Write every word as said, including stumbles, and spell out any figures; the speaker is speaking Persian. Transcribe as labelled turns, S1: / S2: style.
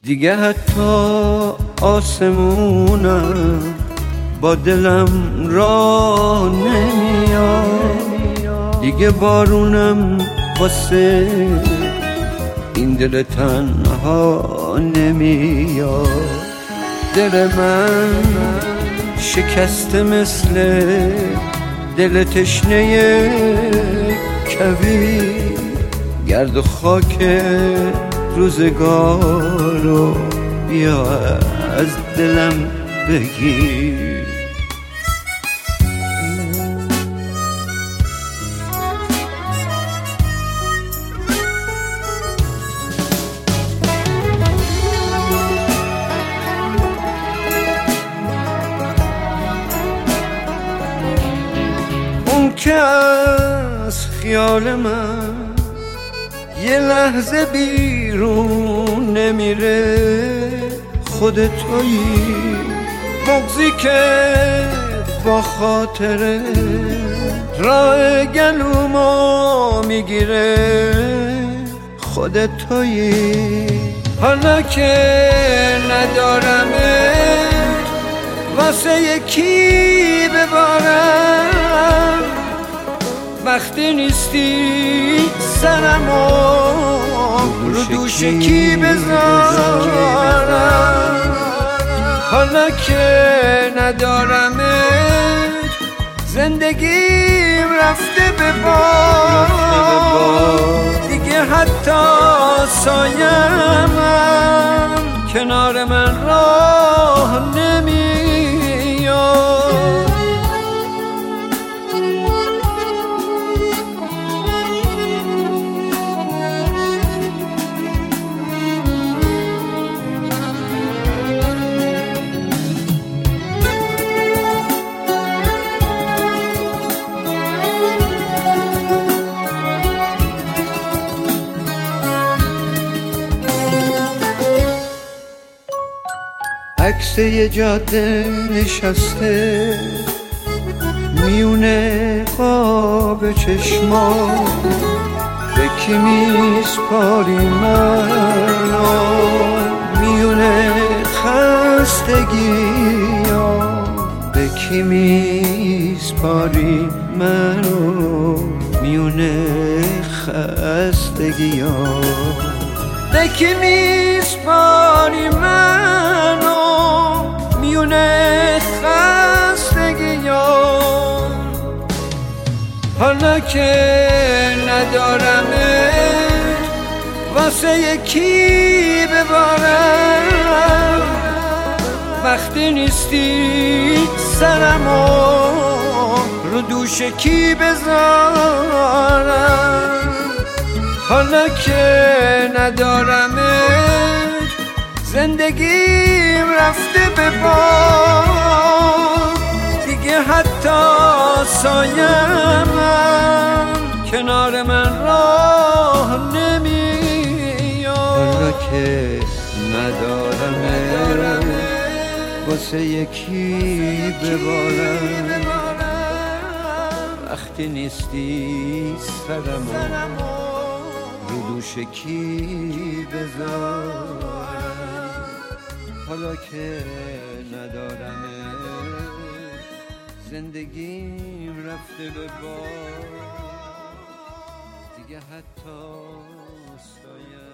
S1: دیگه حتی آسمونم با دلم راه نمیاد، دیگه بارونم واسه این دل تنها نمیاد. دل من شکسته مثل دل تشنه کویر، گرد و خاک روزگارو بیا از دلم بگیر. اون که از خیال من یه لحظه بیرون نمیره، خود تویی مغزی که با خاطره راه گلومو میگیره، خود تویی. حالا که ندارمه واسه یکی ببارم، وقتی نیستی سرمو رو دوش کی بذارم. حالا که ندارمت زندگیم رفته به باد، دیگه حتی سایه‌ام کنار من راه نمیاد. عکس یه جاده نشسته میونه قاب چشما، به کی میسپاری منو میونه خستگیا، به کی میسپاری منو میونه خستگیا، به کی میسپاری منو میونه خستگیان. حالا که ندارمت واسه یکی ببارم، وقتی نیستی سرمو رو دوش کی بذارم. حالا که ندارمت زندگیم رفته به باد، دیگه حتی سایه‌ام کنار من راه نمیاد. حالا که ندارمت واسه یکی ببارم، وقتی نیستی سرمو رو دوش کی بذارم. حالا که ندارمت زندگیم رفته به باد، دیگه حتی سایه